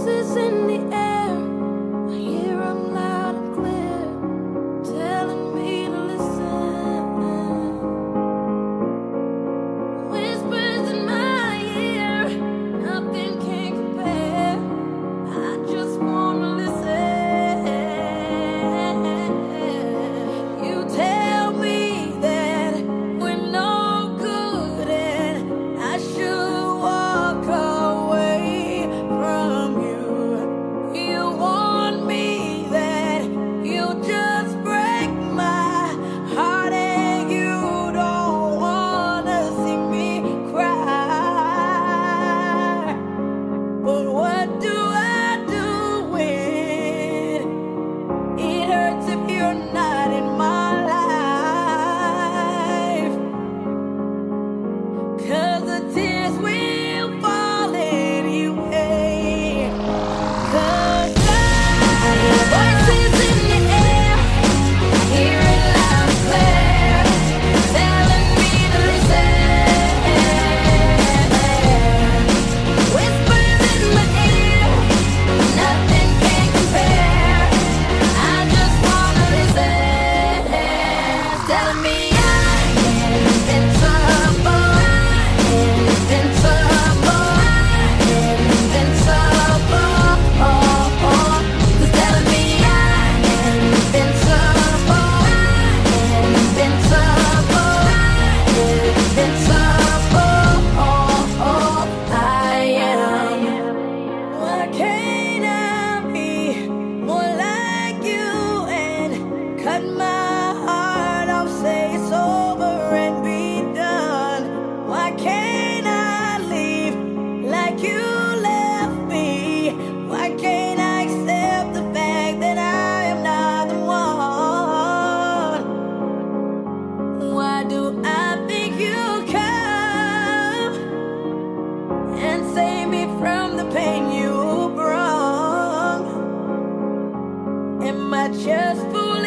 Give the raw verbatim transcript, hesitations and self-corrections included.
voices in the air, I hear 'em loud and clear, telling me to listen. Whispers in my ear, nothing can compare. I just wanna listen. You tell me that we're no good and I should walk away from you. You warn me that you just break my heart and you don't wanna see me cry. But what do I do when it hurts if you're not in my life? 'Cause the tears will fall anyway. 'Cause voices in the air, I hear it loud and clear, telling me to listen. Whispers in my ear, nothing can compare. I just wanna listen. Telling me I'm invincible, invincible, invincible. Who's telling me I'm invincible, invincible, invincible. I am. Why can't I be more like you and cut my heart off, say it's over and be done? Why can't I leave like you left me? Why can't I accept the fact that I am not the one? Why do I think you come and save me from the pain you brought? Am I just foolish?